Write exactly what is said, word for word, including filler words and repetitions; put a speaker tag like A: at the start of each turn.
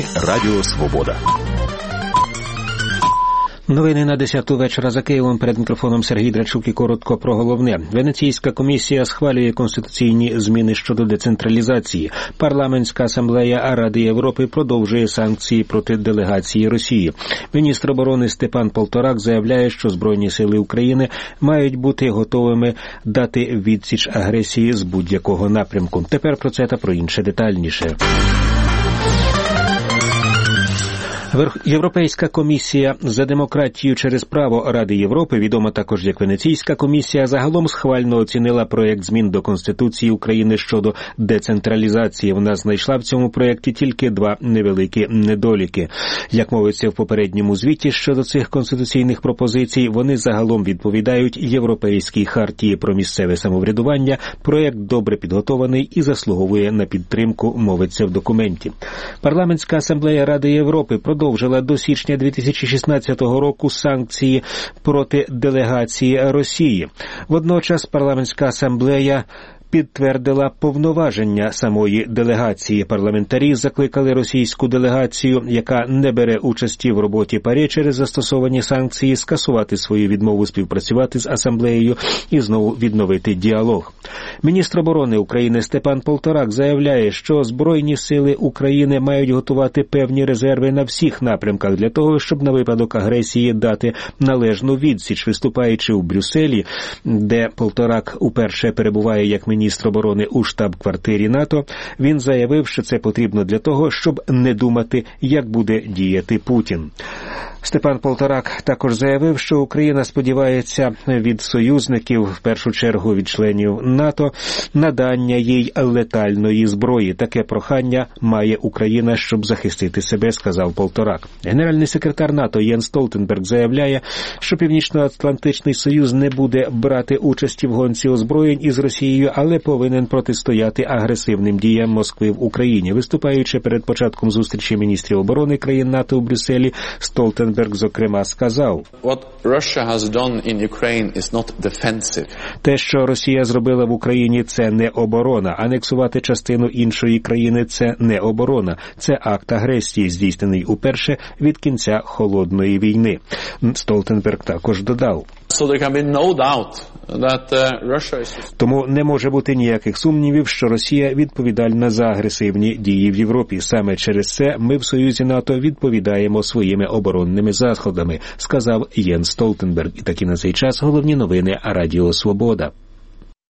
A: Новини Радіо Свобода.
B: Новини на десяту вечора за Києвом. Перед мікрофоном Сергій Драчук і коротко про головне. Венеційська комісія схвалює конституційні зміни щодо децентралізації. Парламентська асамблея Ради Європи продовжує санкції проти делегації Росії. Міністр оборони Степан Полторак заявляє, що Збройні сили України мають бути готовими дати відсіч агресії з будь-якого напрямку. Тепер про це та про інше детальніше. Європейська комісія за демократію через право Ради Європи, відома також як Венеційська комісія, загалом схвально оцінила проєкт змін до Конституції України щодо децентралізації. Вона знайшла в цьому проєкті тільки два невеликі недоліки. Як мовиться в попередньому звіті щодо цих конституційних пропозицій, вони загалом відповідають Європейській хартії про місцеве самоврядування. Проєкт добре підготований і заслуговує на підтримку, мовиться в документі. Парламентська асамблея Ради Європи продовжує продовжила до січня дві тисячі шістнадцятого року санкції проти делегації Росії. Водночас парламентська асамблея підтвердила повноваження самої делегації. Парламентарі закликали російську делегацію, яка не бере участі в роботі ПАРЄ через застосовані санкції, скасувати свою відмову співпрацювати з асамблеєю і знову відновити діалог. Міністр оборони України Степан Полторак заявляє, що Збройні сили України мають готувати певні резерви на всіх напрямках для того, щоб на випадок агресії дати належну відсіч. Виступаючи у Брюсселі, де Полторак уперше перебуває як міністр Міністр оборони у штаб-квартирі НАТО, він заявив, що це потрібно для того, щоб не думати, як буде діяти Путін. Степан Полторак також заявив, що Україна сподівається від союзників, в першу чергу від членів НАТО, надання їй летальної зброї. Таке прохання має Україна, щоб захистити себе, сказав Полторак. Генеральний секретар НАТО Єнс Столтенберг заявляє, що Північно-Атлантичний Союз не буде брати участі в гонці озброєнь із Росією, але повинен протистояти агресивним діям Москви в Україні. Виступаючи перед початком зустрічі міністрів оборони країн НАТО у Брюсселі, Столтенберг зокрема сказав: те, що Росія зробила в Україні, це не оборона. Анексувати частину іншої країни – це не оборона. Це акт агресії, здійснений уперше від кінця Холодної війни. Столтенберг також додав: тому не може бути ніяких сумнівів, що Росія відповідальна за агресивні дії в Європі. Саме через це ми в Союзі НАТО відповідаємо своїми оборонними заходами, сказав Єнс Столтенберг. І такі на цей час головні новини Радіо Свобода.